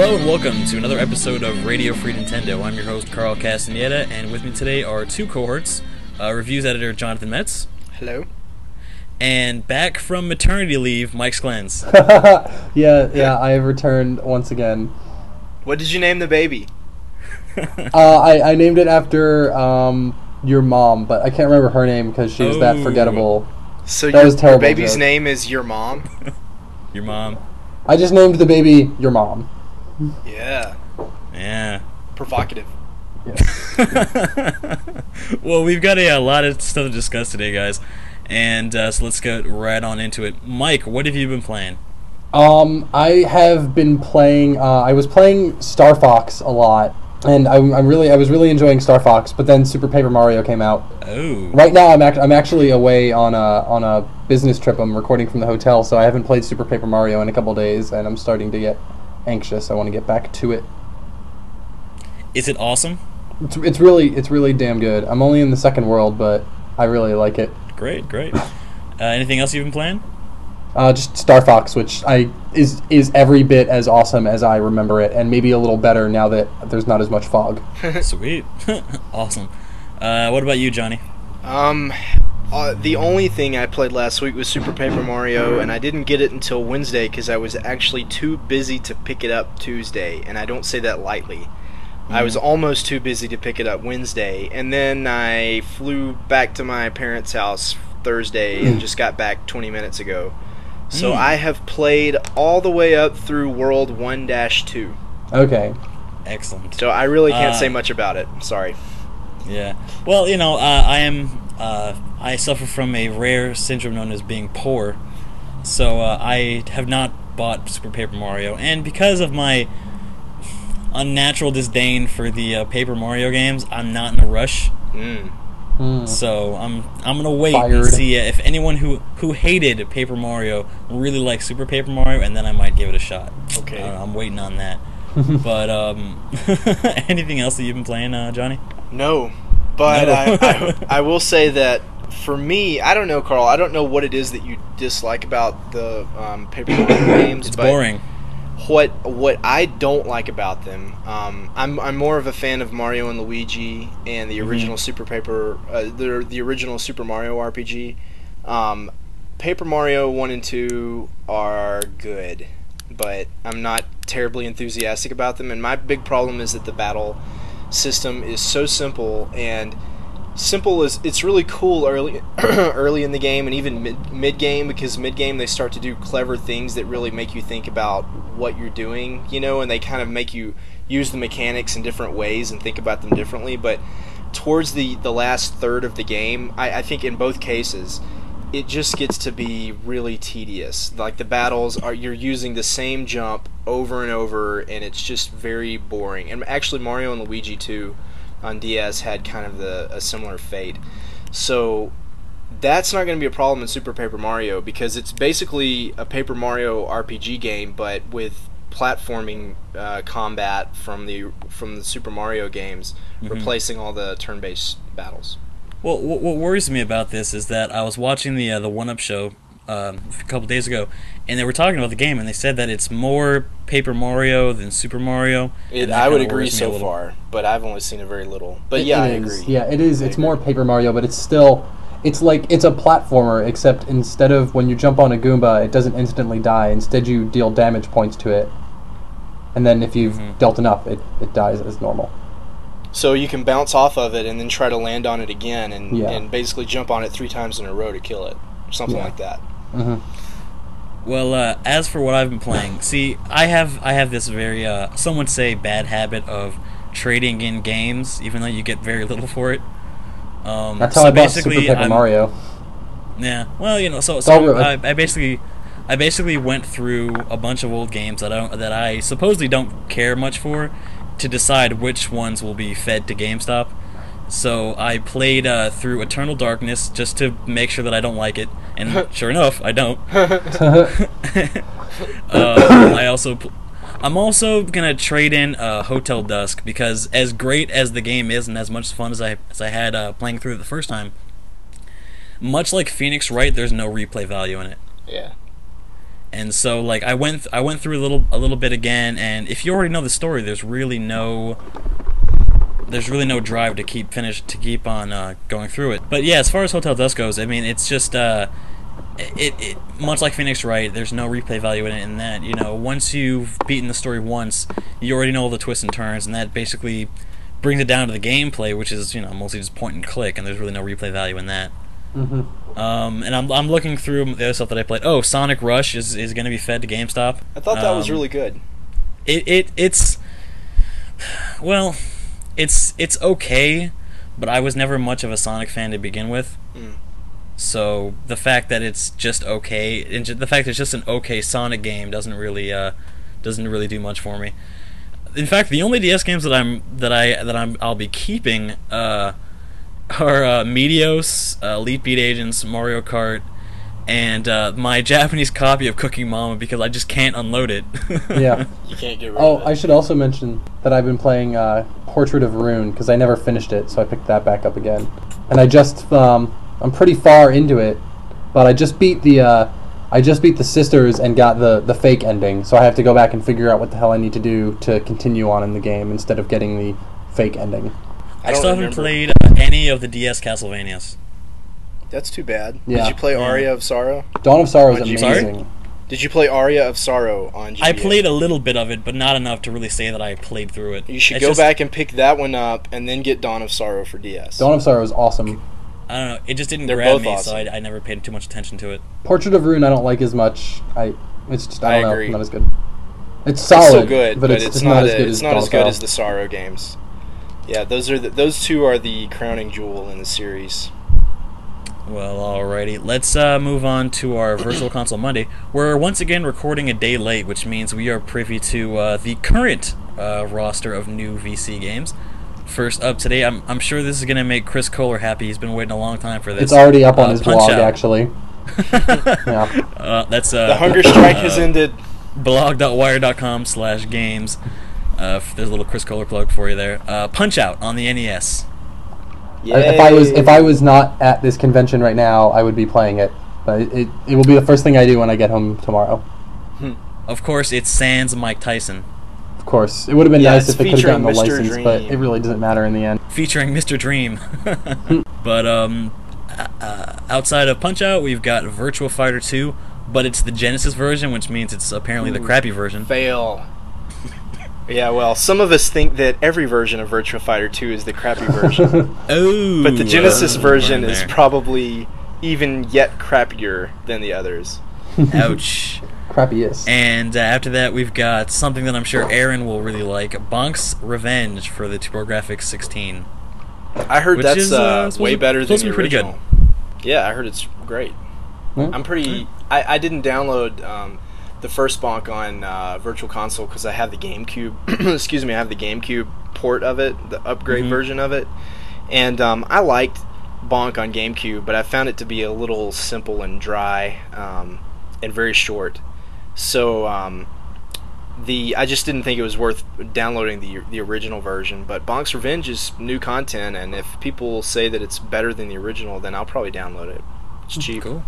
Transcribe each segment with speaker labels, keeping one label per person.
Speaker 1: Hello and welcome to another episode of Radio Free Nintendo. I'm your host, Carl Castaneda, and with me today are two cohorts, reviews editor Jonathan Metz.
Speaker 2: Hello.
Speaker 1: And back from maternity leave, Mike Sklens.
Speaker 3: Yeah, I have returned once again.
Speaker 2: What did you name the baby?
Speaker 3: I named it after your mom, but I can't remember her name because she was that forgettable.
Speaker 2: So
Speaker 3: that was terrible.
Speaker 2: Your baby's
Speaker 3: joke.
Speaker 2: name is your mom?
Speaker 1: Your mom.
Speaker 3: I just named the baby your mom.
Speaker 2: Yeah.
Speaker 1: Yeah.
Speaker 2: Provocative.
Speaker 3: Yeah.
Speaker 1: Well, we've got a lot of stuff to discuss today, guys. And so let's get right on into it. Mike, what have you been playing?
Speaker 3: I have been playing. I was playing Star Fox a lot, and I was really enjoying Star Fox. But then Super Paper Mario came out.
Speaker 1: Oh.
Speaker 3: Right now, I'm actually away on a business trip. I'm recording from the hotel, so I haven't played Super Paper Mario in a couple days, and I'm starting to get anxious. I want to get back to it.
Speaker 1: Is it awesome?
Speaker 3: It's really damn good. I'm only in the second world, but I really like it.
Speaker 1: Great. Anything else you've been playing?
Speaker 3: Just Star Fox, which is every bit as awesome as I remember it, and maybe a little better now that there's not as much fog.
Speaker 1: Sweet. Awesome. What about you, Johnny?
Speaker 2: The only thing I played last week was Super Paper Mario, and I didn't get it until Wednesday because I was actually too busy to pick it up Tuesday, and I don't say that lightly. I was almost too busy to pick it up Wednesday, and then I flew back to my parents' house Thursday and just got back 20 minutes ago. So I have played all the way up through World 1-2.
Speaker 3: Okay.
Speaker 1: Excellent.
Speaker 2: So I really can't say much about it. Sorry.
Speaker 1: Yeah. Well, I suffer from a rare syndrome known as being poor, so I have not bought Super Paper Mario, and because of my unnatural disdain for the Paper Mario games, I'm not in a rush. So I'm gonna wait and see if anyone who hated Paper Mario really likes Super Paper Mario, and then I might give it a shot.
Speaker 2: Okay.
Speaker 1: I'm waiting on that. But anything else that you've been playing, Johnny?
Speaker 2: No, but
Speaker 1: No.
Speaker 2: I will say that for me, I don't know, Carl. I don't know what it is that you dislike about the Paper Mario games.
Speaker 1: It's
Speaker 2: but
Speaker 1: boring.
Speaker 2: What I don't like about them, I'm more of a fan of Mario and Luigi and the original Super Paper, the original Super Mario RPG. Paper Mario 1 and 2 are good, but I'm not terribly enthusiastic about them. And my big problem is that the battle system is so simple, and simple is it's really cool early early in the game and even mid game, because mid game they start to do clever things that really make you think about what you're doing, and they kind of make you use the mechanics in different ways and think about them differently. But towards the last third of the game, I think in both cases it just gets to be really tedious. Like the battles you're using the same jump over and over, and it's just very boring. And actually Mario and Luigi 2 on DS had kind of a similar fate. So that's not going to be a problem in Super Paper Mario, because it's basically a Paper Mario RPG game, but with platforming combat from the Super Mario games, replacing all the turn-based battles.
Speaker 1: Well, what worries me about this is that I was watching the 1UP show a couple days ago, and they were talking about the game, and they said that it's more Paper Mario than Super Mario.
Speaker 2: I would agree so far, but I've only seen it very little. But I agree.
Speaker 3: Yeah, it is. It's more Paper Mario, but it's still, it's like, it's a platformer, except instead of when you jump on a Goomba, it doesn't instantly die. Instead, you deal damage points to it, and then if you've dealt enough, it dies as normal.
Speaker 2: So you can bounce off of it and then try to land on it again, and basically jump on it 3 times in a row to kill it, or something like that.
Speaker 1: Well, as for what I've been playing, see, I have this very, some would say, bad habit of trading in games, even though you get very little for it.
Speaker 3: That's how I bought Super Paper Mario.
Speaker 1: Yeah, well, I basically went through a bunch of old games that I supposedly don't care much for, to decide which ones will be fed to GameStop. So I played through Eternal Darkness just to make sure that I don't like it, and sure enough, I don't. I'm also gonna trade in Hotel Dusk, because as great as the game is and as much fun as I had playing through it the first time, much like Phoenix Wright, there's no replay value in it.
Speaker 2: Yeah.
Speaker 1: And so like I went through a little bit again, and if you already know the story, there's really no drive to keep on going through it. But yeah, as far as Hotel Dusk goes, I mean, it's just it much like Phoenix Wright, there's no replay value in it. In that, you know, once you've beaten the story once, you already know all the twists and turns, and that basically brings it down to the gameplay, which is, you know, mostly just point and click, and there's really no replay value in that. And I'm looking through the other stuff that I played. Oh, Sonic Rush is going to be fed to GameStop.
Speaker 2: I thought that was really good.
Speaker 1: It's well, it's okay, but I was never much of a Sonic fan to begin with. So the fact that it's just okay, and the fact that it's just an okay Sonic game doesn't really do much for me. In fact, the only DS games that I'll be keeping are Meteos, Elite Beat Agents, Mario Kart, and my Japanese copy of Cooking Mama, because I just can't unload it.
Speaker 3: Yeah.
Speaker 2: You can't get rid of it.
Speaker 3: I should also mention that I've been playing Portrait of Ruin, because I never finished it, so I picked that back up again. And I just I'm pretty far into it, but I just beat the sisters and got the fake ending, so I have to go back and figure out what the hell I need to do to continue on in the game instead of getting the fake ending.
Speaker 1: I still haven't played any of the DS Castlevanias.
Speaker 2: That's too bad.
Speaker 3: Yeah.
Speaker 2: Did you play Aria of Sorrow?
Speaker 3: Dawn of Sorrow is
Speaker 2: On GBA?
Speaker 3: amazing.
Speaker 2: Did you play Aria of Sorrow on GBA?
Speaker 1: I played a little bit of it, but not enough to really say that I played through it.
Speaker 2: You should go back and pick that one up, and then get Dawn of Sorrow for DS.
Speaker 3: Dawn of Sorrow is awesome.
Speaker 1: I don't know. It just didn't
Speaker 2: They're
Speaker 1: grab
Speaker 2: both
Speaker 1: me,
Speaker 2: awesome.
Speaker 1: so I never paid too much attention to it.
Speaker 3: Portrait of Ruin I don't like as much. I don't know,
Speaker 2: agree.
Speaker 3: not as good. It's solid,
Speaker 2: It's still good,
Speaker 3: but it's not as good as
Speaker 2: not
Speaker 3: Dawn
Speaker 2: as
Speaker 3: of
Speaker 2: good
Speaker 3: Sorrow.
Speaker 2: as the Sorrow games. Yeah, those two are the crowning jewel in the series.
Speaker 1: Well, alrighty. Let's move on to our Virtual Console Monday. We're once again recording a day late, which means we are privy to the current roster of new VC games. First up today, I'm sure this is going to make Chris Kohler happy. He's been waiting a long time for this.
Speaker 3: It's already up on his blog,
Speaker 1: Punch-Out.
Speaker 3: actually. Yeah.
Speaker 1: That's
Speaker 2: The hunger strike has ended.
Speaker 1: blog.wire.com/games. There's a little Chris Kohler plug for you there. Punch-Out on the NES.
Speaker 3: If I was not at this convention right now, I would be playing it. But it will be the first thing I do when I get home tomorrow.
Speaker 1: Of course, it's sans Mike Tyson.
Speaker 3: Of course, it would have been nice
Speaker 2: it's
Speaker 3: if they could have gotten the
Speaker 2: featuring Mr.
Speaker 3: license, but
Speaker 2: Dream.
Speaker 3: it really doesn't matter in the end.
Speaker 1: Featuring Mr. Dream. But outside of Punch-Out, we've got Virtua Fighter 2, but it's the Genesis version, which means it's apparently the crappy version.
Speaker 2: Fail. Yeah, well, some of us think that every version of Virtua Fighter 2 is the crappy version.
Speaker 1: Oh,
Speaker 2: But the Genesis version
Speaker 1: burn
Speaker 2: is
Speaker 1: there.
Speaker 2: probably even yet crappier than the others.
Speaker 1: Ouch.
Speaker 3: Crappiest.
Speaker 1: And after that, we've got something that I'm sure Aaron will really like, Bonk's Revenge for the TurboGrafx 16.
Speaker 2: I heard
Speaker 1: Which
Speaker 2: that's
Speaker 1: is, supposed
Speaker 2: way
Speaker 1: to-
Speaker 2: better than
Speaker 1: supposed to
Speaker 2: the
Speaker 1: be pretty good.
Speaker 2: original. Yeah, I heard it's great.
Speaker 3: Yeah.
Speaker 2: I'm pretty... I didn't download the first Bonk on Virtual Console because I have the GameCube... excuse me, I have the GameCube port of it, the upgrade version of it. And I liked Bonk on GameCube, but I found it to be a little simple and dry and very short. So I just didn't think it was worth downloading the original version. But Bonk's Revenge is new content, and if people say that it's better than the original, then I'll probably download it. It's cheap.
Speaker 1: Cool.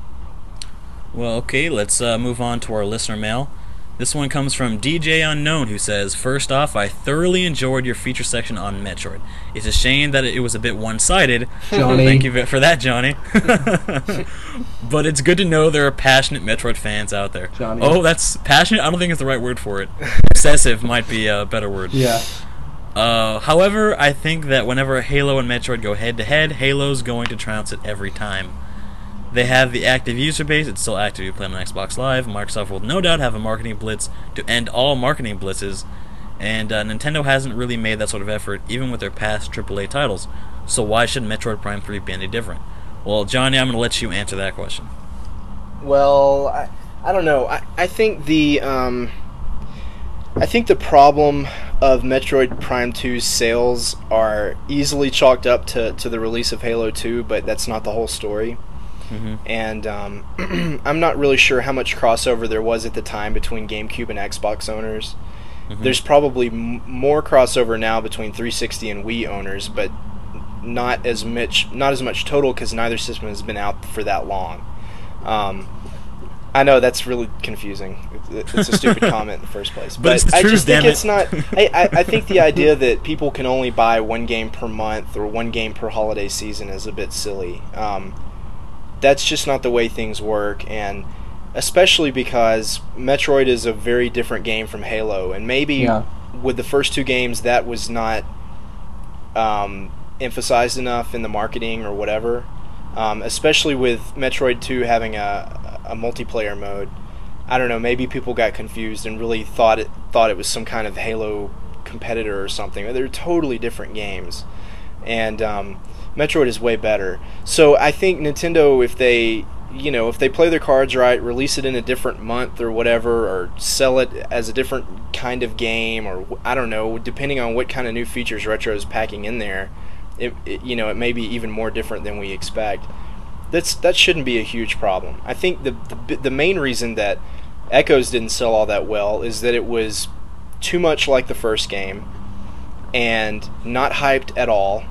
Speaker 1: Well, okay, let's move on to our listener mail. This one comes from DJ Unknown, who says, "First off, I thoroughly enjoyed your feature section on Metroid. It's a shame that it was a bit one-sided."
Speaker 3: Johnny.
Speaker 1: Thank you for that, Johnny. But it's good to know there are passionate Metroid fans out there.
Speaker 3: Johnny.
Speaker 1: Oh, that's passionate? I don't think it's the right word for it. Obsessive might be a better word.
Speaker 3: Yeah.
Speaker 1: However, I think that whenever Halo and Metroid go head-to-head, Halo's going to trounce it every time. They have the active user base, it's still active, you play on Xbox Live. Microsoft will no doubt have a marketing blitz to end all marketing blitzes, and Nintendo hasn't really made that sort of effort, even with their past AAA titles. So why should Metroid Prime 3 be any different? Well, Johnny, I'm going to let you answer that question.
Speaker 2: Well, I don't know. I think the problem of Metroid Prime 2's sales are easily chalked up to the release of Halo 2, but that's not the whole story. And I'm not really sure how much crossover there was at the time between GameCube and Xbox owners. There's probably more crossover now between 360 and Wii owners, but not as much total because neither system has been out for that long. I know that's really confusing. It's a stupid comment in the first place.
Speaker 1: But it's the
Speaker 2: I
Speaker 1: truth,
Speaker 2: just think
Speaker 1: damn it.
Speaker 2: it's not. I think the idea that people can only buy one game per month or one game per holiday season is a bit silly. That's just not the way things work, and especially because Metroid is a very different game from Halo, and maybe with the first two games that was not emphasized enough in the marketing or whatever. Especially with Metroid 2 having a multiplayer mode. I don't know, maybe people got confused and really thought it was some kind of Halo competitor or something. They're totally different games. And Metroid is way better. So I think Nintendo, if they play their cards right, release it in a different month or whatever, or sell it as a different kind of game, or I don't know, depending on what kind of new features Retro is packing in there, it may be even more different than we expect. That shouldn't be a huge problem. I think the main reason that Echoes didn't sell all that well is that it was too much like the first game and not hyped at all,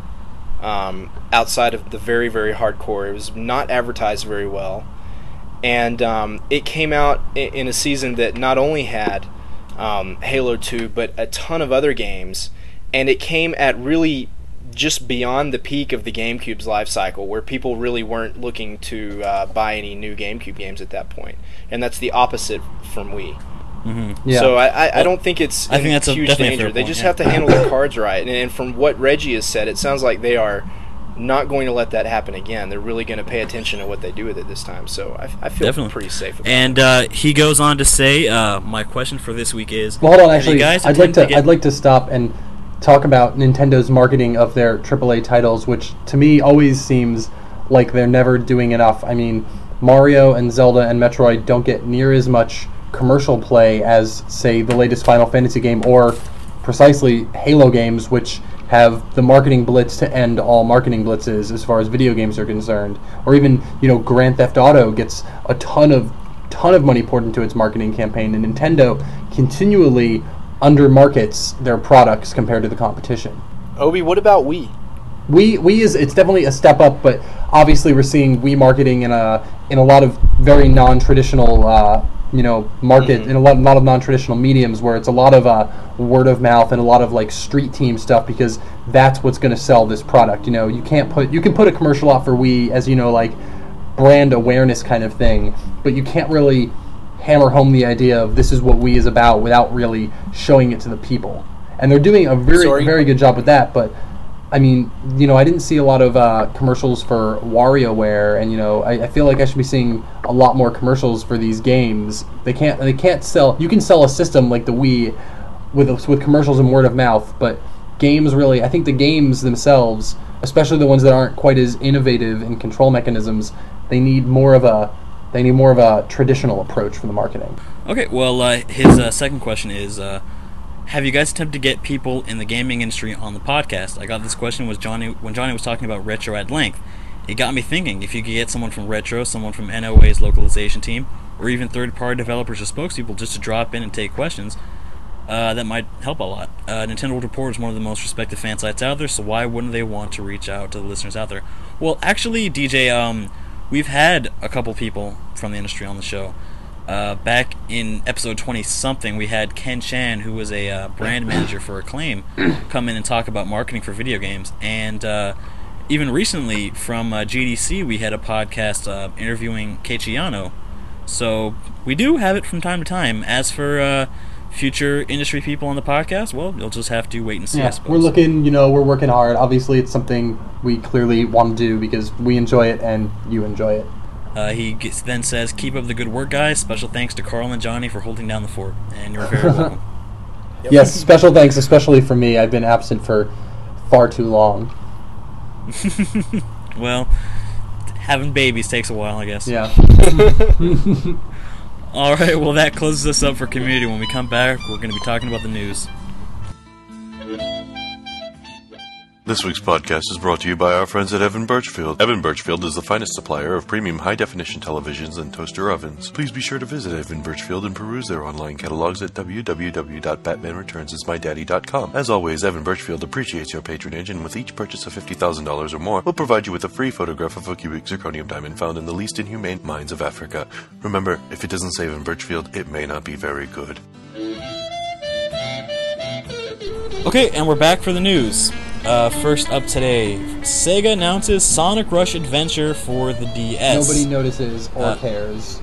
Speaker 2: outside of the very, very hardcore. It was not advertised very well, and it came out in a season that not only had Halo 2 but a ton of other games, and it came at really just beyond the peak of the GameCube's life cycle, where people really weren't looking to buy any new GameCube games at that point, and that's the opposite from Wii.
Speaker 1: Mm-hmm.
Speaker 3: Yeah.
Speaker 2: So I don't think it's
Speaker 1: I think that's
Speaker 2: huge
Speaker 1: definitely a
Speaker 2: danger.
Speaker 1: fair
Speaker 2: They
Speaker 1: point,
Speaker 2: just
Speaker 1: yeah.
Speaker 2: have to handle their cards right, and from what Reggie has said, it sounds like they are not going to let that happen again. They're really going to pay attention to what they do with it this time. So I feel
Speaker 1: Definitely.
Speaker 2: pretty safe about
Speaker 1: And
Speaker 2: it.
Speaker 1: he goes on to say, my question for this week is,
Speaker 3: Well, hold on.
Speaker 1: have you
Speaker 3: Actually,
Speaker 1: guys
Speaker 3: I'd like
Speaker 1: attempted
Speaker 3: to. I'd like to stop and talk about Nintendo's marketing of their AAA titles, which to me always seems like they're never doing enough. I mean, Mario and Zelda and Metroid don't get near as much commercial play as, say, the latest Final Fantasy game, or precisely Halo games, which have the marketing blitz to end all marketing blitzes as far as video games are concerned. Or even, Grand Theft Auto gets a ton of money poured into its marketing campaign, and Nintendo continually undermarkets their products compared to the competition.
Speaker 2: Obi, what about Wii?
Speaker 3: Wii is, it's definitely a step up, but obviously we're seeing Wii marketing in a lot of very non-traditional market, in a lot of non-traditional mediums, where it's a lot of word of mouth and a lot of like street team stuff, because that's what's going to sell this product. You can put a commercial out for Wii as like brand awareness kind of thing, but you can't really hammer home the idea of this is what Wii is about without really showing it to the people. And they're doing a very good job with that, but I mean, I didn't see a lot of commercials for WarioWare, and I feel like I should be seeing a lot more commercials for these games. They can't sell. You can sell a system like the Wii with commercials and word of mouth, but games really. I think the games themselves, especially the ones that aren't quite as innovative in control mechanisms, they need more of a traditional approach for the marketing.
Speaker 1: Okay, well, his second question is, have you guys attempted to get people in the gaming industry on the podcast? I got this question when Johnny was talking about Retro at length. It got me thinking, if you could get someone from Retro, someone from NOA's localization team, or even third-party developers or spokespeople just to drop in and take questions, that might help a lot. Nintendo World Report is one of the most respected fan sites out there, so why wouldn't they want to reach out to the listeners out there? Well, actually, DJ, we've had a couple people from the industry on the show. Back in episode 20-something, we had Ken Chan, who was a brand manager for Acclaim, come in and talk about marketing for video games. And even recently, from GDC, we had a podcast interviewing Keiichi Yano. So we do have it from time to time. As for future industry people on the podcast, well, you'll just have to wait and see, I suppose.
Speaker 3: We're looking, we're working hard. Obviously, it's something we clearly want to do because we enjoy it and you enjoy it.
Speaker 1: He then says, keep up the good work, guys. Special thanks to Carl and Johnny for holding down the fort. And you're very welcome.
Speaker 2: Yep.
Speaker 3: Yes, special thanks, especially for me. I've been absent for far too long.
Speaker 1: Well, having babies takes a while, I guess.
Speaker 3: Yeah.
Speaker 1: Alright, well, that closes us up for community. When we come back, we're going to be talking about the news.
Speaker 4: This week's podcast is brought to you by our friends at Evan Birchfield. Evan Birchfield is the finest supplier of premium high-definition televisions and toaster ovens. Please be sure to visit Evan Birchfield and peruse their online catalogs at www.batmanreturnsismydaddy.com. As always, Evan Birchfield appreciates your patronage, and with each purchase of $50,000 or more, will provide you with a free photograph of a cubic zirconium diamond found in the least inhumane mines of Africa. Remember, if it doesn't say Evan Birchfield, it may not be very good.
Speaker 1: Okay, and we're back for the news. First up today, Sega announces Sonic Rush Adventure for the DS.
Speaker 3: Nobody notices or cares.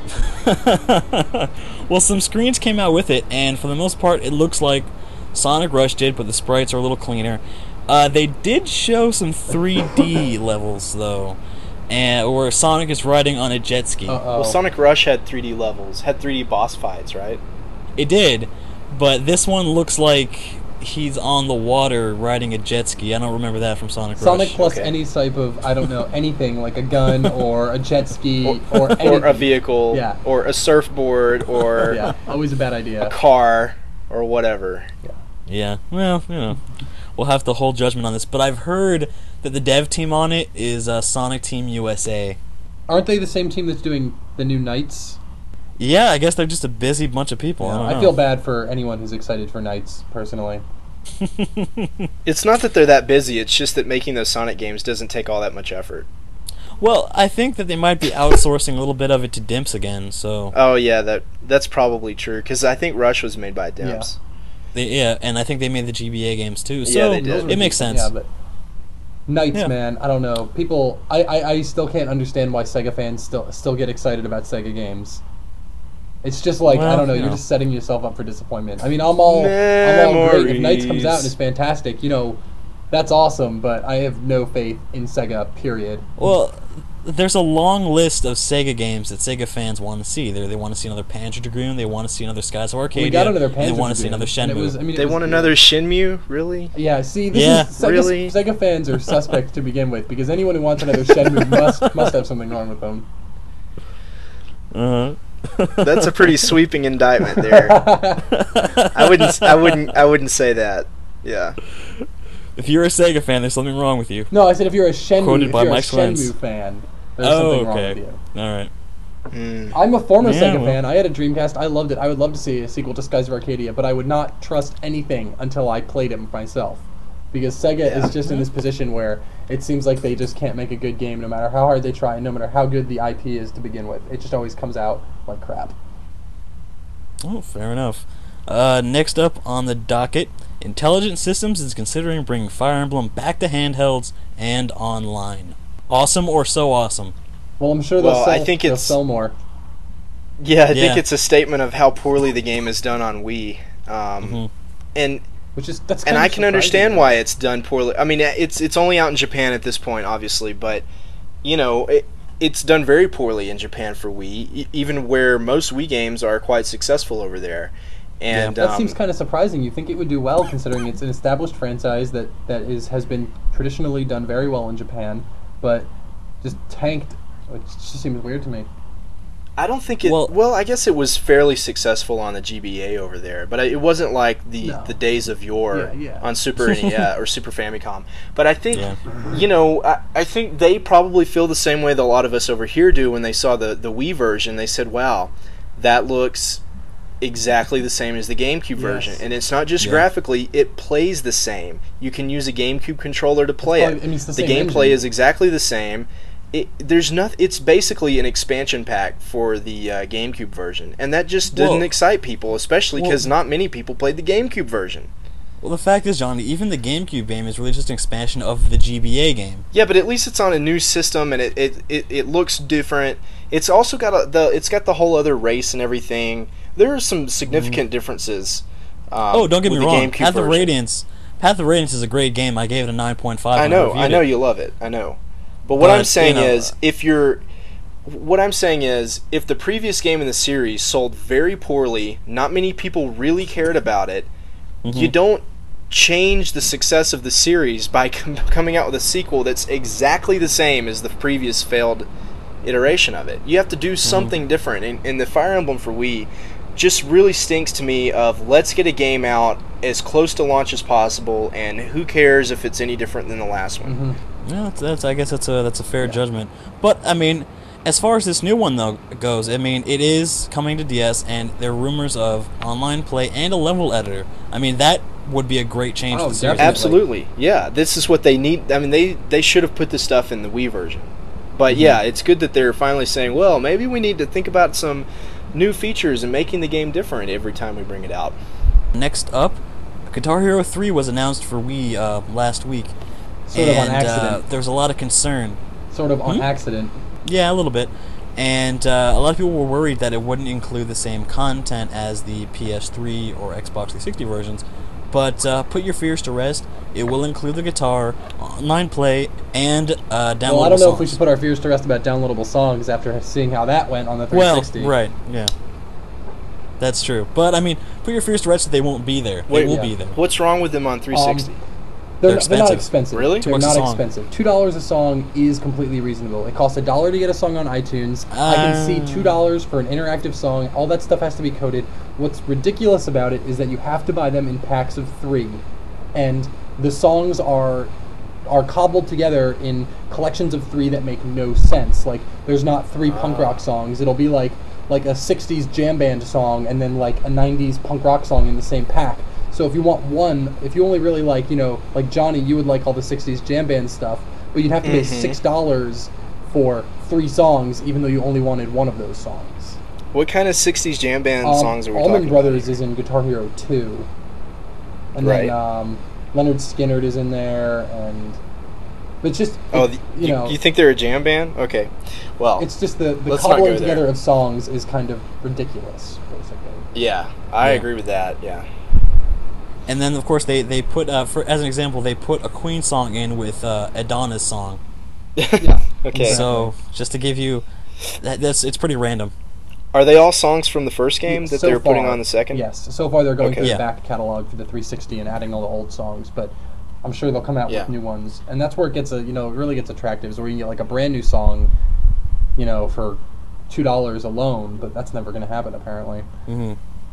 Speaker 1: Well, some screens came out with it, and for the most part, it looks like Sonic Rush did, but the sprites are a little cleaner. They did show some 3D levels, though, and where Sonic is riding on a jet ski.
Speaker 2: Well, Sonic Rush had 3D levels, had 3D boss fights, right?
Speaker 1: It did, but this one looks like he's on the water riding a jet ski. I don't remember that from Sonic Rush.
Speaker 3: Sonic plus any type of, I don't know, anything like a gun or a jet ski or anything.
Speaker 2: Or a vehicle, or a surfboard, or
Speaker 3: yeah, always a bad idea.
Speaker 2: A car, or whatever.
Speaker 1: Yeah, well, you know, we'll have to hold judgment on this, but I've heard that the dev team on it is Sonic Team USA.
Speaker 3: Aren't they the same team that's doing the new Knights?
Speaker 1: Yeah, I guess they're just a busy bunch of people.
Speaker 3: Yeah, I feel bad for anyone who's excited for Knights, personally.
Speaker 2: It's not that they're that busy, it's just that making those Sonic games doesn't take all that much effort.
Speaker 1: Well, I think that they might be outsourcing a little bit of it to Dimps again, so...
Speaker 2: Oh, yeah, that's probably true, because I think Rush was made by Dimps.
Speaker 1: Yeah, and I think they made the GBA games, too, so
Speaker 2: yeah, they did.
Speaker 1: It makes sense.
Speaker 3: Yeah, but Knights, man, I don't know. People, I still can't understand why Sega fans still get excited about Sega games. It's just like, well, I don't know, you're just setting yourself up for disappointment. I mean, I'm all great. If Knights comes out and is fantastic, you know, that's awesome, but I have no faith in Sega, period.
Speaker 1: Well, there's a long list of Sega games that Sega fans want to see. They want to see another Panzer Dragoon, they want to see another Skies of Arcadia,
Speaker 3: we got another Panzer Dragoon,
Speaker 1: they want to see another Shenmue.
Speaker 2: They want another Shenmue? Really?
Speaker 3: Yeah, see, Sega fans are suspect to begin with, because anyone who wants another Shenmue must have something wrong with them.
Speaker 1: Uh-huh.
Speaker 2: That's a pretty sweeping indictment there. I wouldn't say that. Yeah.
Speaker 1: If you're a Sega fan, there's something wrong with you.
Speaker 3: No, I said if you're a Shenmue,
Speaker 1: Shenmue
Speaker 3: fan, there's something wrong with you.
Speaker 1: All right.
Speaker 3: I'm a former Sega fan. I had a Dreamcast. I loved it. I would love to see a sequel to Skies of Arcadia, but I would not trust anything until I played it myself. Because Sega is just in this position where it seems like they just can't make a good game no matter how hard they try and no matter how good the IP is to begin with. It just always comes out like crap.
Speaker 1: Oh, fair enough. Next up on the docket, Intelligent Systems is considering bringing Fire Emblem back to handhelds and online. Awesome or so awesome?
Speaker 3: Well, I'm sure they'll sell more.
Speaker 2: Yeah, I think it's a statement of how poorly the game is done on Wii. And I can understand why it's done poorly. I mean, it's only out in Japan at this point, obviously, but you know, it's done very poorly in Japan for Wii, even where most Wii games are quite successful over there. And
Speaker 3: that seems kind of surprising. You think it would do well, considering it's an established franchise that has been traditionally done very well in Japan, but just tanked. It just seems weird to me.
Speaker 2: I don't think it... Well, I guess it was fairly successful on the GBA over there, but it wasn't like the days of yore on Super NES or Super Famicom. But I think, you know, I think they probably feel the same way that a lot of us over here do when they saw the Wii version. They said, wow, that looks exactly the same as the GameCube version. And it's not just graphically, it plays the same. You can use a GameCube controller to play it. The gameplay is exactly the same. It's basically an expansion pack for the GameCube version, and that just didn't excite people, especially because not many people played the GameCube version.
Speaker 1: Well, the fact is, John, even the GameCube game is really just an expansion of the GBA game.
Speaker 2: Yeah, but at least it's on a new system, and it looks different. It's also got the whole other race and everything. There are some significant differences.
Speaker 1: Don't get me wrong. Path of Radiance is a great game. I gave it a 9.5.
Speaker 2: I know you love it. I know. But what I'm saying is, if the previous game in the series sold very poorly, not many people really cared about it, you don't change the success of the series by coming out with a sequel that's exactly the same as the previous failed iteration of it. You have to do something different. And the Fire Emblem for Wii just really stinks to me of, let's get a game out as close to launch as possible, and who cares if it's any different than the last one.
Speaker 1: Yeah, I guess that's a fair judgment. But I mean, as far as this new one though goes, I mean, it is coming to DS, and there are rumors of online play and a level editor. I mean, that would be a great change to the series.
Speaker 2: Absolutely, yeah. This is what they need. I mean, they should have put this stuff in the Wii version. But yeah, it's good that they're finally saying, well, maybe we need to think about some new features and making the game different every time we bring it out.
Speaker 1: Next up, Guitar Hero 3 was announced for Wii last week.
Speaker 3: Sort of on accident.
Speaker 1: There was a lot of concern.
Speaker 3: Sort of on accident.
Speaker 1: Yeah, a little bit. And a lot of people were worried that it wouldn't include the same content as the PS3 or Xbox 360 versions. But put your fears to rest. It will include the guitar, online play, and downloadable songs.
Speaker 3: Well, I don't know if we should put our fears to rest about downloadable songs after seeing how that went on the 360.
Speaker 1: Well, right, yeah. That's true. But, I mean, put your fears to rest that they won't be there. They will be there.
Speaker 2: What's wrong with them on 360?
Speaker 3: They're not expensive.
Speaker 2: Really?
Speaker 3: They're not expensive. $2 a song is completely reasonable. It costs $1 to get a song on iTunes. I can see $2 for an interactive song. All that stuff has to be coded. What's ridiculous about it is that you have to buy them in packs of 3, and the songs are cobbled together in collections of 3 that make no sense. Like, there's not 3 punk rock songs. It'll be like a 60s jam band song and then like a 90s punk rock song in the same pack. So if you want one, if you only really like, like Johnny, you would like all the 60s jam band stuff, but you'd have to pay $6 for 3 songs, even though you only wanted one of those songs.
Speaker 2: What kind of 60s jam band songs are we
Speaker 3: Allman
Speaker 2: talking
Speaker 3: Brothers
Speaker 2: about?
Speaker 3: is in Guitar Hero 2. And then Leonard Skinner is in there, and... But it's just...
Speaker 2: you think they're a jam band? Okay. Well,
Speaker 3: it's just the cobbling together of songs is kind of ridiculous, basically.
Speaker 2: Yeah, I agree with that, yeah.
Speaker 1: And then, of course, they put, as an example, they put a Queen song in with Adonis' song.
Speaker 3: Yeah.
Speaker 2: Okay.
Speaker 1: So, just to give you... it's pretty random.
Speaker 2: Are they all songs from the first game that they're putting on the second?
Speaker 3: Yes. So far, they're going through the back catalog for the 360 and adding all the old songs, but I'm sure they'll come out with new ones. And that's where it gets really gets attractive, is where you can get like a brand new song, for $2 alone, but that's never going to happen, apparently.
Speaker 1: Mm-hmm.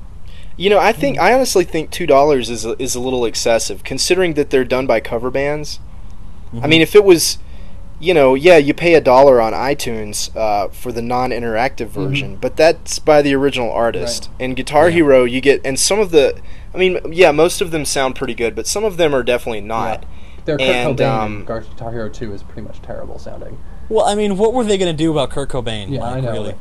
Speaker 2: I honestly think $2 is a little excessive, considering that they're done by cover bands. I mean, if it was, you pay $1 on iTunes for the non-interactive version, but that's by the original artist. Right. And Guitar Hero, you get, and some of the, most of them sound pretty good, but some of them are definitely not.
Speaker 3: Yeah. Their Kurt Cobain Guitar Hero 2 is pretty much terrible sounding.
Speaker 1: Well, I mean, what were they going to do about Kurt Cobain?
Speaker 3: Yeah, I know.
Speaker 1: Really?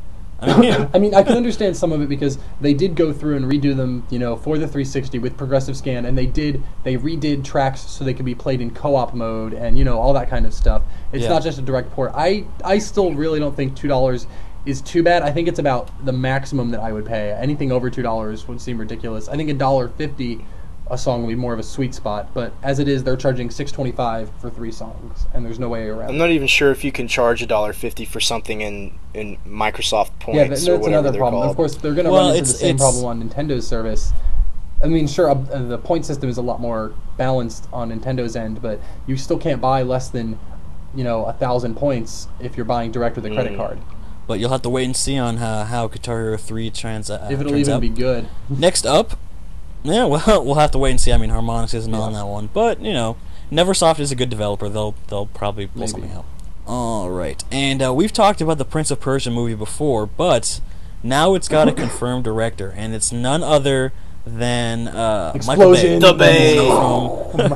Speaker 3: I can understand some of it because they did go through and redo them, for the 360 with progressive scan, and they redid tracks so they could be played in co-op mode and all that kind of stuff. It's not just a direct port. I still really don't think $2 is too bad. I think it's about the maximum that I would pay. Anything over $2 would seem ridiculous. I think $1.50 a song would be more of a sweet spot, but as it is, they're charging $6.25 for 3 songs, and there's no way around it.
Speaker 2: I'm not even sure if you can charge $1.50 for something in Microsoft Points
Speaker 3: that's
Speaker 2: or whatever
Speaker 3: another problem.
Speaker 2: Called.
Speaker 3: Of course, they're going to run into the same problem on Nintendo's service. I mean, sure, the point system is a lot more balanced on Nintendo's end, but you still can't buy less than 1,000 points if you're buying direct with a credit card.
Speaker 1: But you'll have to wait and see on how Guitar Hero 3 turns out.
Speaker 3: If it'll even be good.
Speaker 1: Next up, we'll have to wait and see. I mean, Harmonix isn't on that one, but Neversoft is a good developer. They'll probably pull something out. All right, and we've talked about the Prince of Persia movie before, but now it's got a confirmed director, and it's none other than Michael Bay.
Speaker 2: The Bay.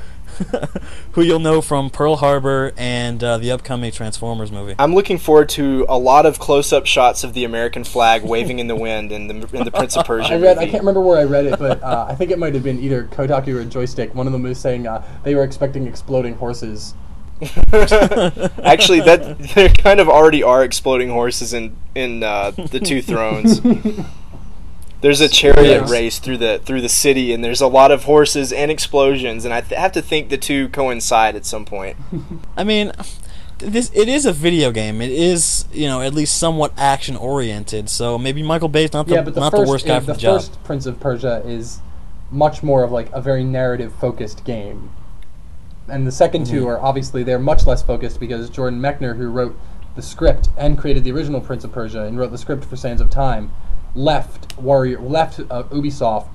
Speaker 1: Who you'll know from Pearl Harbor and the upcoming Transformers movie.
Speaker 2: I'm looking forward to a lot of close-up shots of the American flag waving in the wind in the Prince of Persia movie.
Speaker 3: I can't remember where I read it, but I think it might have been either Kotaku or Joystick. One of them was saying they were expecting exploding horses.
Speaker 2: Actually, there kind of already are exploding horses in the Two Thrones. There's a chariot race through the city, and there's a lot of horses and explosions, and I have to think the two coincide at some point.
Speaker 1: I mean, it is a video game. It is, at least somewhat action oriented. So maybe Michael Bay's not the worst guy for the job.
Speaker 3: The first Prince of Persia is much more of like a very narrative focused game, and the second two are obviously they're much less focused because Jordan Mechner, who wrote the script and created the original Prince of Persia and wrote the script for Sands of Time, left Ubisoft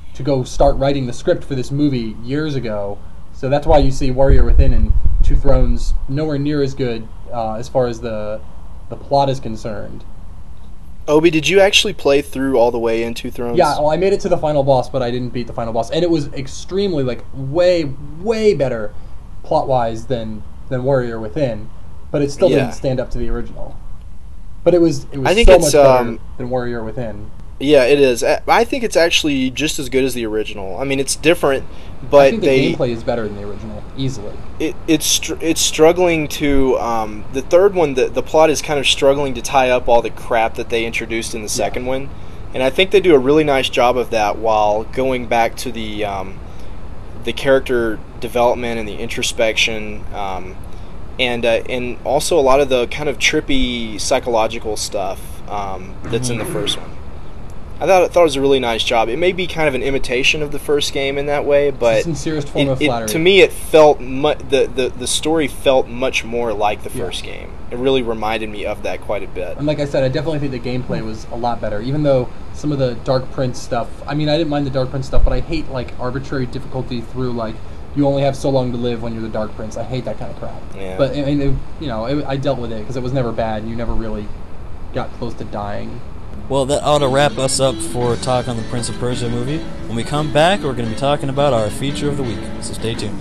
Speaker 3: to go start writing the script for this movie years ago. So that's why you see Warrior Within and Two Thrones nowhere near as good as far as the plot is concerned.
Speaker 2: Obi, did you actually play through all the way in Two Thrones?
Speaker 3: Yeah, well, I made it to the final boss, but I didn't beat the final boss, and it was extremely way better plot-wise than Warrior Within, but it still didn't stand up to the original. But it was
Speaker 2: I think
Speaker 3: so
Speaker 2: it's,
Speaker 3: much better than Warrior Within.
Speaker 2: Yeah, it is. I think it's actually just as good as the original. I mean, it's different, but
Speaker 3: I think the gameplay is better than the original, easily.
Speaker 2: It's struggling to the third one. The plot is kind of struggling to tie up all the crap that they introduced in the second one, and I think they do a really nice job of that while going back to the character development and the introspection, and also a lot of the kind of trippy psychological stuff that's in the first one. I thought it was a really nice job. It may be kind of an imitation of the first game in that way, but
Speaker 3: it's the sincerest form of flattery.
Speaker 2: To me, it felt the story felt much more like the first game. It really reminded me of that quite a bit.
Speaker 3: And like I said, I definitely think the gameplay was a lot better, even though some of the Dark Prince stuff. I mean, I didn't mind the Dark Prince stuff, but I hate like arbitrary difficulty through like you only have so long to live when you're the Dark Prince. I hate that kind of crap.
Speaker 2: Yeah.
Speaker 3: But I dealt with it because it was never bad. You never really got close to dying.
Speaker 1: Well, that ought to wrap us up for talk on the Prince of Persia movie. When we come back, we're going to be talking about our feature of the week, so stay tuned.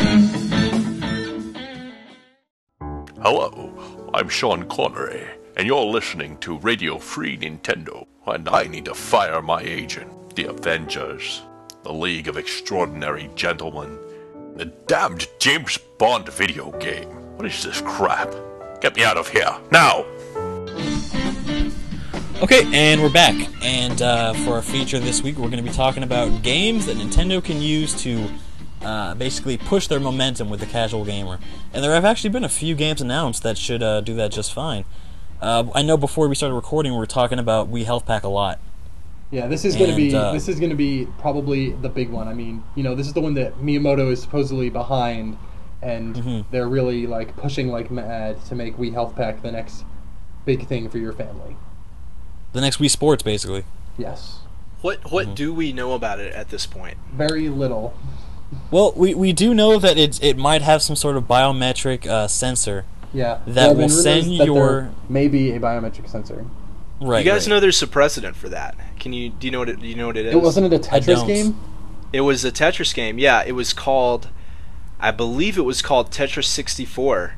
Speaker 4: Hello, I'm Sean Connery, and you're listening to Radio Free Nintendo, and I need to fire my agent, the Avengers, the League of Extraordinary Gentlemen, the damned James Bond video game. What is this crap? Get me out of here, now!
Speaker 1: Okay, and we're back. And for our feature this week, we're going to be talking about games that Nintendo can use to basically push their momentum with the casual gamer. And there have actually been a few games announced that should do that just fine. I know before we started recording, we were talking about Wii Health Pack a lot.
Speaker 3: Yeah, this is going to be probably the big one. I mean, this is the one that Miyamoto is supposedly behind, and they're really like pushing like mad to make Wii Health Pack the next big thing for your family.
Speaker 1: The next Wii Sports, basically.
Speaker 3: Yes.
Speaker 2: What do we know about it at this point?
Speaker 3: Very little.
Speaker 1: Well, we do know that it might have some sort of biometric sensor.
Speaker 3: Yeah.
Speaker 1: That will send your
Speaker 3: maybe a biometric sensor.
Speaker 1: Right.
Speaker 2: You guys know there's a precedent for that. Do you know what it is?
Speaker 3: It wasn't a Tetris game?
Speaker 2: It was a Tetris game. Yeah, it was called, I believe it was called Tetris 64.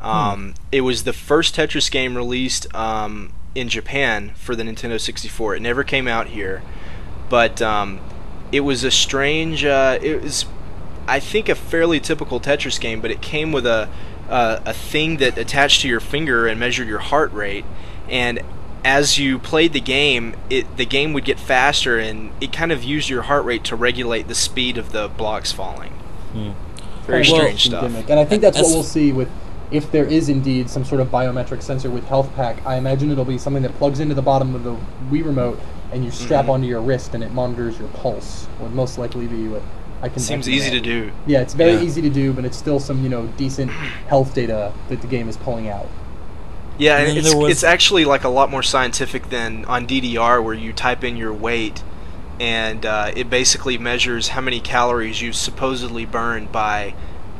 Speaker 2: It was the first Tetris game released in Japan for the Nintendo 64. It never came out here, but it was a strange. It was, I think, a fairly typical Tetris game, but it came with a thing that attached to your finger and measured your heart rate, and as you played the game would get faster, and it kind of used your heart rate to regulate the speed of the blocks falling. Very strange stuff.
Speaker 3: Gimmick. And I think that's what we'll see with, if there is indeed some sort of biometric sensor with Health Pack. I imagine it'll be something that plugs into the bottom of the Wii remote and you strap onto your wrist and it monitors your pulse. Would most likely be what I can.
Speaker 2: Seems easy to do.
Speaker 3: Yeah, it's very easy to do, but it's still some decent health data that the game is pulling out.
Speaker 2: Yeah, and it's actually like a lot more scientific than on DDR, where you type in your weight and it basically measures how many calories you supposedly burned by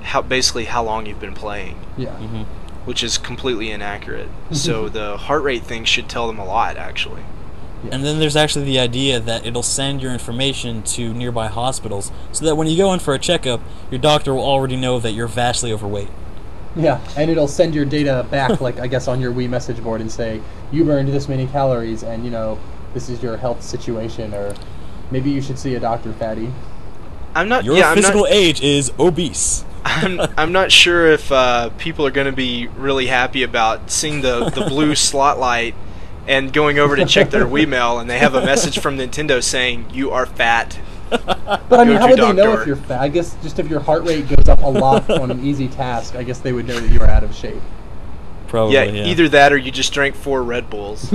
Speaker 2: how long you've been playing.
Speaker 3: Yeah.
Speaker 2: Which is completely inaccurate. So the heart rate thing should tell them a lot, actually.
Speaker 3: Yeah.
Speaker 1: And then there's actually the idea that it'll send your information to nearby hospitals, so that when you go in for a checkup, your doctor will already know that you're vastly overweight.
Speaker 3: Yeah, and it'll send your data back, like I guess on your Wii message board, and say, you burned this many calories, and this is your health situation, or maybe you should see a doctor, fatty.
Speaker 1: Your physical age is obese.
Speaker 2: I'm not sure if people are going to be really happy about seeing the blue slot light and going over to check their Wii mail, and they have a message from Nintendo saying, you are fat.
Speaker 3: But I mean, how would they know if you're fat? I guess just if your heart rate goes up a lot on an easy task, I guess they would know that you are out of shape.
Speaker 1: Probably, yeah.
Speaker 2: Either that or you just drank 4 Red Bulls.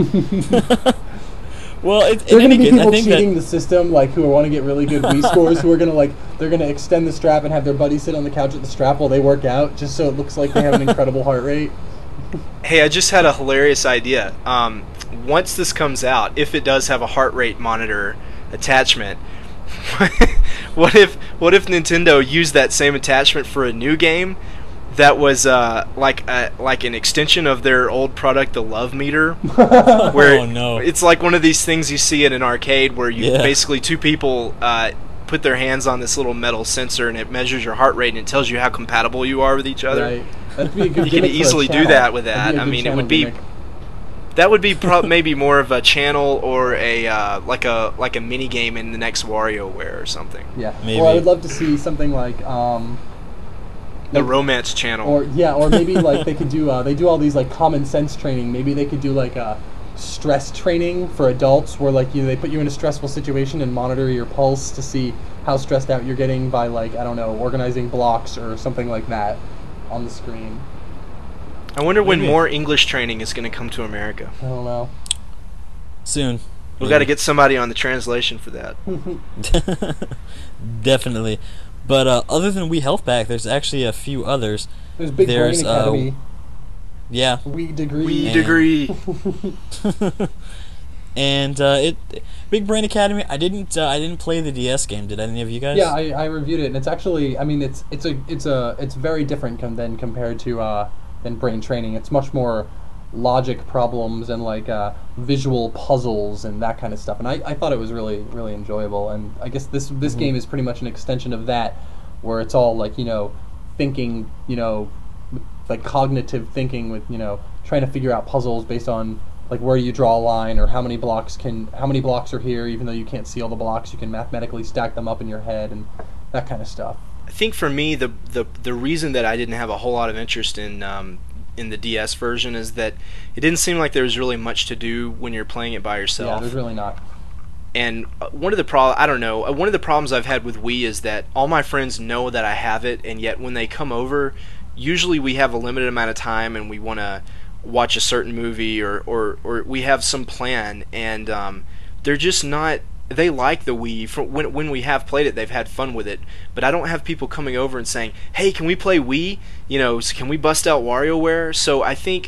Speaker 1: Well,
Speaker 3: there are going to be people cheating the system, like who want to get really good Wii scores, who are going to they're going to extend the strap and have their buddy sit on the couch at the strap while they work out, just so it looks like they have an incredible heart rate.
Speaker 2: Hey, I just had a hilarious idea. Once this comes out, if it does have a heart rate monitor attachment, what if Nintendo used that same attachment for a new game that was like an extension of their old product, the Love Meter, where
Speaker 1: Oh, no.
Speaker 2: it's like one of these things you see in an arcade where you
Speaker 1: Yeah.
Speaker 2: basically two people put their hands on this little metal sensor and it measures your heart rate and it tells you how compatible you are with each other.
Speaker 3: Right. That'd be a good
Speaker 2: You could
Speaker 3: gimmick for a
Speaker 2: easily do
Speaker 3: channel.
Speaker 2: that with
Speaker 3: That'd be
Speaker 2: that.
Speaker 3: a
Speaker 2: I
Speaker 3: good
Speaker 2: mean, it
Speaker 3: channel
Speaker 2: would be
Speaker 3: gimmick.
Speaker 2: that would be maybe more of a channel or a like a mini game in the next WarioWare or something.
Speaker 3: Yeah.
Speaker 1: Maybe.
Speaker 3: Or I would love to see something like
Speaker 2: The
Speaker 3: like-
Speaker 2: romance channel.
Speaker 3: or maybe like they could do they do all these like common sense training. Maybe they could do like a stress training for adults where like they put you in a stressful situation and monitor your pulse to see how stressed out you're getting by like I don't know, organizing blocks or something like that on the screen.
Speaker 2: I wonder when
Speaker 1: Maybe.
Speaker 2: more English training is going to come to America.
Speaker 3: I don't know.
Speaker 1: Soon.
Speaker 2: We've got to get somebody on the translation for that.
Speaker 1: Definitely. But other than Wii Health Pack, there's actually a few others.
Speaker 3: There's Big
Speaker 1: There's,
Speaker 3: Brain Academy,
Speaker 1: Yeah.
Speaker 3: Wii Degree.
Speaker 2: We
Speaker 1: And-
Speaker 2: degree.
Speaker 1: And Big Brain Academy. I didn't play the DS game. Did any of you guys?
Speaker 3: Yeah, I reviewed it, and it's actually, I mean, it's very different than compared to than Brain Training. It's much more logic problems and like visual puzzles and that kind of stuff. And I thought it was really really enjoyable. And I guess this game is pretty much an extension of that, where it's all like thinking, like cognitive thinking with trying to figure out puzzles based on like where you draw a line or how many blocks are here, even though you can't see all the blocks, you can mathematically stack them up in your head and that kind of stuff.
Speaker 2: I think for me, the reason that I didn't have a whole lot of interest in the DS version is that it didn't seem like there was really much to do when you're playing it by
Speaker 3: Yeah,
Speaker 2: yourself.
Speaker 3: there's really not.
Speaker 2: And one of the problems I've had with Wii is that all my friends know that I have it, and yet when they come over, usually we have a limited amount of time and we want to watch a certain movie or we have some plan, and they're just not. They like the Wii. When we have played it, they've had fun with it. But I don't have people coming over and saying, "Hey, can we play Wii? Can we bust out WarioWare?" So I think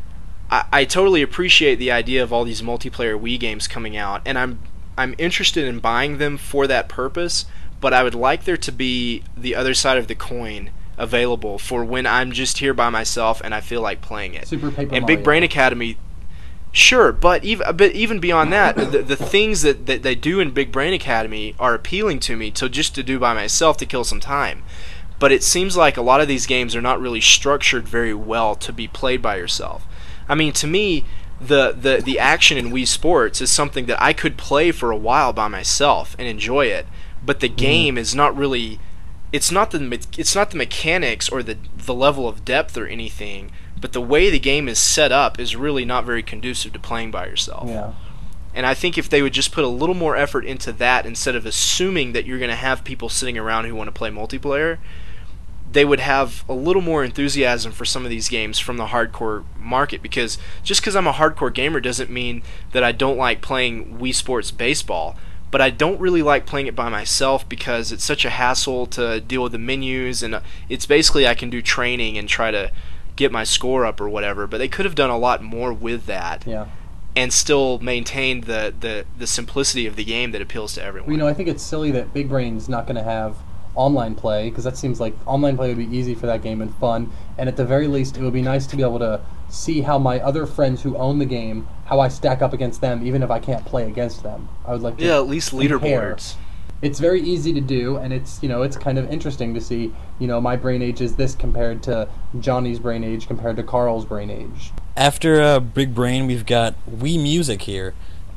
Speaker 2: I totally appreciate the idea of all these multiplayer Wii games coming out, and I'm interested in buying them for that purpose. But I would like there to be the other side of the coin available for when I'm just here by myself and I feel like playing it.
Speaker 3: Super Paper
Speaker 2: And
Speaker 3: Mario.
Speaker 2: Big Brain Academy. Sure, but even beyond that, the things that they do in Big Brain Academy are appealing to me just to do by myself to kill some time. But it seems like a lot of these games are not really structured very well to be played by yourself. I mean, to me, the action in Wii Sports is something that I could play for a while by myself and enjoy it. But the game is not really. It's not the mechanics or the level of depth or anything. But the way the game is set up is really not very conducive to playing by yourself.
Speaker 3: Yeah.
Speaker 2: And I think if they would just put a little more effort into that instead of assuming that you're going to have people sitting around who want to play multiplayer, they would have a little more enthusiasm for some of these games from the hardcore market. Because just because I'm a hardcore gamer doesn't mean that I don't like playing Wii Sports Baseball. But I don't really like playing it by myself because it's such a hassle to deal with the menus, and it's basically I can do training and try to get my score up or whatever. But they could have done a lot more with that.
Speaker 3: Yeah.
Speaker 2: And still maintained the simplicity of the game that appeals to everyone.
Speaker 3: Well, I think it's silly that Big Brain's not going to have online play, because that seems like online play would be easy for that game and fun. And at the very least, it would be nice to be able to see how my other friends who own the game, how I stack up against them, even if I can't play against them. I would like to
Speaker 2: at least
Speaker 3: compare.
Speaker 2: leaderboards.
Speaker 3: It's very easy to do, and it's it's kind of interesting to see my brain age is this compared to Johnny's brain age compared to Carl's brain age.
Speaker 1: After Big Brain, we've got Wii Music here.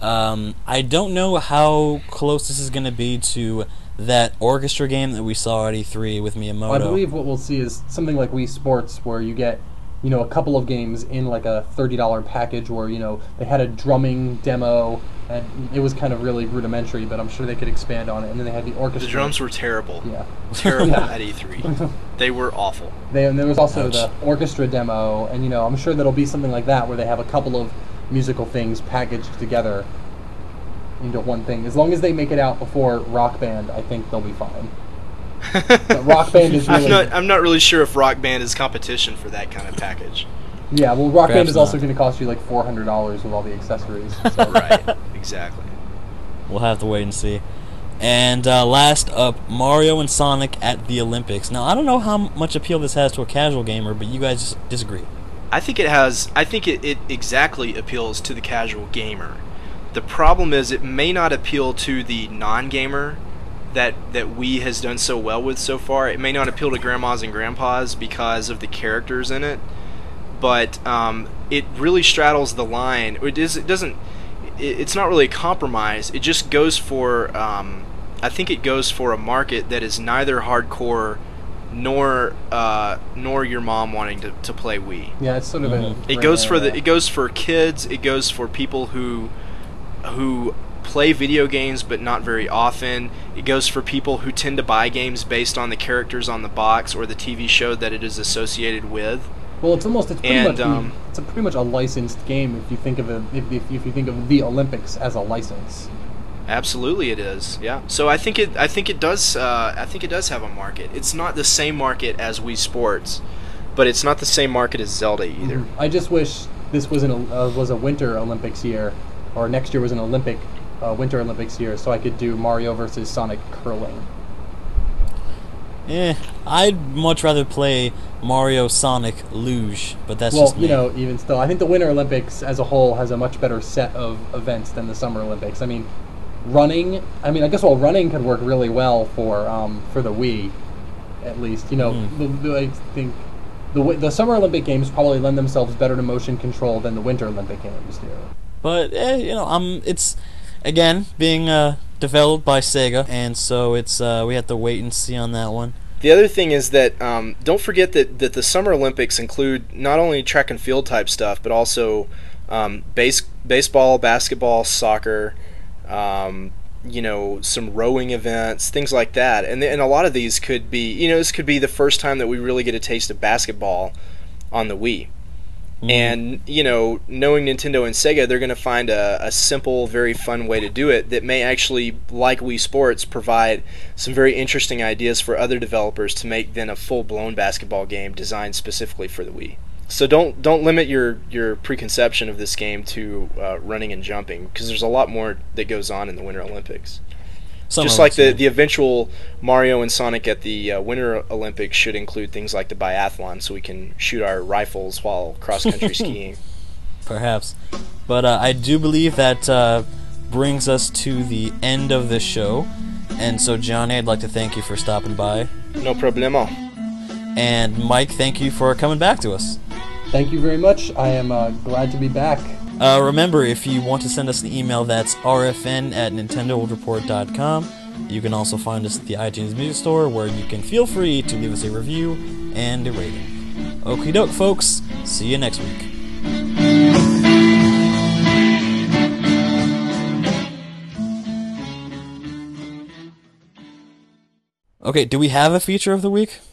Speaker 1: I don't know how close this is going to be to that orchestra game that we saw at E3 with Miyamoto.
Speaker 3: I believe what we'll see is something like Wii Sports, where you get a couple of games in like a $30 package, where they had a drumming demo, and it was kind of really rudimentary, but I'm sure they could expand on it. And then they had the orchestra.
Speaker 2: The drums were terrible.
Speaker 3: Yeah.
Speaker 2: Terrible
Speaker 3: Yeah.
Speaker 2: at E3. They were awful.
Speaker 3: And there was also
Speaker 1: Ouch.
Speaker 3: the orchestra demo, and I'm sure that'll be something like that, where they have a couple of musical things packaged together into one thing. As long as they make it out before Rock Band, I think they'll be fine. But Rock Band is really...
Speaker 2: I'm not really sure if Rock Band is competition for that kind of package.
Speaker 3: Yeah, well, Rock Band
Speaker 1: Perhaps
Speaker 3: is also
Speaker 1: not.
Speaker 3: going to cost you like $400 with all the accessories. So.
Speaker 2: Right. Exactly.
Speaker 1: We'll have to wait and see. And last up, Mario and Sonic at the Olympics. Now, I don't know how much appeal this has to a casual gamer, but you guys just disagree.
Speaker 2: I think it has. I think it exactly appeals to the casual gamer. The problem is it may not appeal to the non-gamer that Wii has done so well with so far. It may not appeal to grandmas and grandpas because of the characters in it, but it really straddles the line. It's not really a compromise. It just goes for. I think it goes for a market that is neither hardcore nor your mom wanting to play Wii.
Speaker 3: Yeah, it's sort of
Speaker 2: It goes for kids. It goes for people who play video games but not very often. It goes for people who tend to buy games based on the characters on the box or the TV show that it is associated with.
Speaker 3: Well, it's pretty much a licensed game if you think of if you think of the Olympics as a license.
Speaker 2: Absolutely, it is. Yeah. So I think it does have a market. It's not the same market as Wii Sports, but it's not the same market as Zelda either.
Speaker 3: Mm-hmm. I just wish this was a Winter Olympics year, or next year was an Winter Olympics year, so I could do Mario versus Sonic curling.
Speaker 1: I'd much rather play Mario Sonic Luge, but that's just me.
Speaker 3: Even still, I think the Winter Olympics as a whole has a much better set of events than the Summer Olympics. I mean, running could work really well for the Wii, at least. I think the Summer Olympic Games probably lend themselves better to motion control than the Winter Olympic Games do.
Speaker 1: But it's again being developed by Sega, and so it's we have to wait and see on that one.
Speaker 2: The other thing is that don't forget that the Summer Olympics include not only track and field type stuff, but also baseball, basketball, soccer, some rowing events, things like that. And a lot of these could be, this could be the first time that we really get a taste of basketball on the Wii. And, knowing Nintendo and Sega, they're going to find a simple, very fun way to do it that may actually, like Wii Sports, provide some very interesting ideas for other developers to make then a full-blown basketball game designed specifically for the Wii. So don't limit your preconception of this game to running and jumping, because there's a lot more that goes on in the Winter Olympics. Just like the eventual Mario and Sonic at the Winter Olympics should include things like the biathlon, so we can shoot our rifles while cross-country skiing.
Speaker 1: Perhaps. But I do believe that brings us to the end of the show. And so, Johnny, I'd like to thank you for stopping by.
Speaker 2: No problemo.
Speaker 1: And Mike, thank you for coming back to us.
Speaker 3: Thank you very much. I am glad to be back.
Speaker 1: Remember, if you want to send us an email, that's rfn@nintendoworldreport.com. You can also find us at the iTunes Music Store, where you can feel free to leave us a review and a rating. Okie doke, folks. See you next week. Okay, do we have a feature of the week?